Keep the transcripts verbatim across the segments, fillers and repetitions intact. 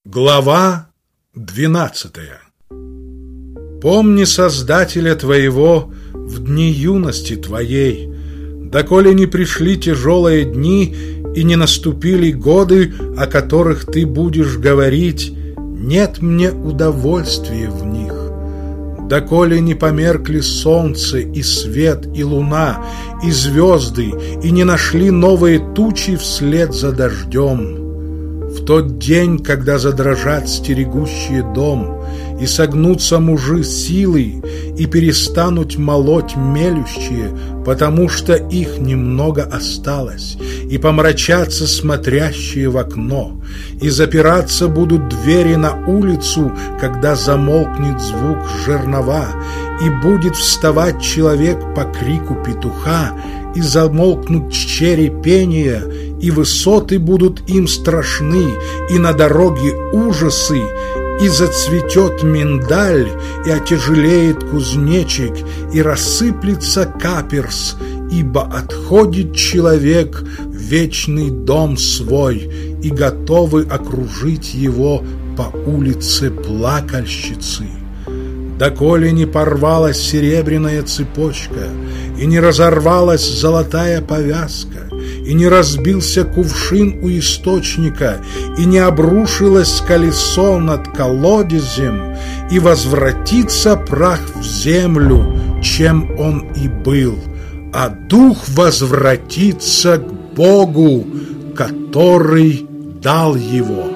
Глава двенадцатая. Помни Создателя твоего в дни юности твоей, доколе не пришли тяжелые дни и не наступили годы, о которых ты будешь говорить: нет мне удовольствия в них, доколе не померкли солнце и свет и луна и звезды и не нашли новые тучи вслед за дождем. В тот день, когда задрожат стерегущие дом, и согнутся мужи силой, и перестанут молоть мелющие, потому что их немного осталось, и помрачатся смотрящие в окно, и запираться будут двери на улицу, когда замолкнет звук жернова, и будет вставать человек по крику петуха, и замолкнут чери пения, и высоты будут им страшны, и на дороге ужасы, и зацветет миндаль, и отяжелеет кузнечик, и рассыплется каперс, ибо отходит человек в вечный дом свой, и готовы окружить его по улице плакальщицы. Доколе не порвалась серебряная цепочка, и не разорвалась золотая повязка, и не разбился кувшин у источника, и не обрушилось колесо над колодезем, и возвратится прах в землю, чем он и был, а дух возвратится к Богу, который дал его.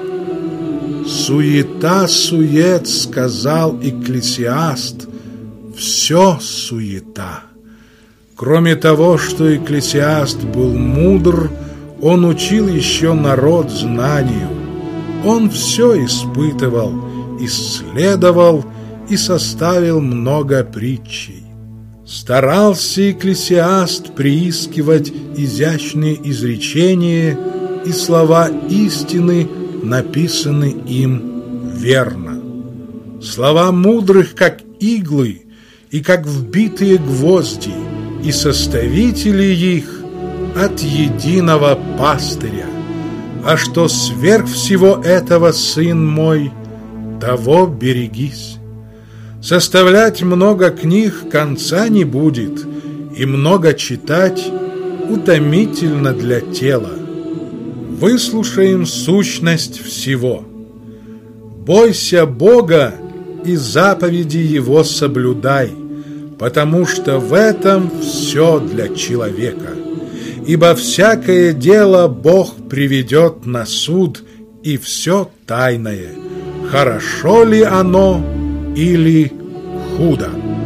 Суета-сует, сказал Экклесиаст, все суета. Кроме того, что Экклесиаст был мудр, он учил еще народ знанию. Он все испытывал, исследовал и составил много притчей. Старался Экклесиаст приискивать изящные изречения, и слова истины написаны им верно. Слова мудрых, как иглы, и как вбитые гвозди, и составители их от единого пастыря. А что сверх всего этого, сын мой, того берегись. Составлять много книг конца не будет, и много читать утомительно для тела. Выслушаем сущность всего. Бойся Бога и заповеди Его соблюдай, потому что в этом все для человека. Ибо всякое дело Бог приведет на суд, и все тайное, хорошо ли оно или худо.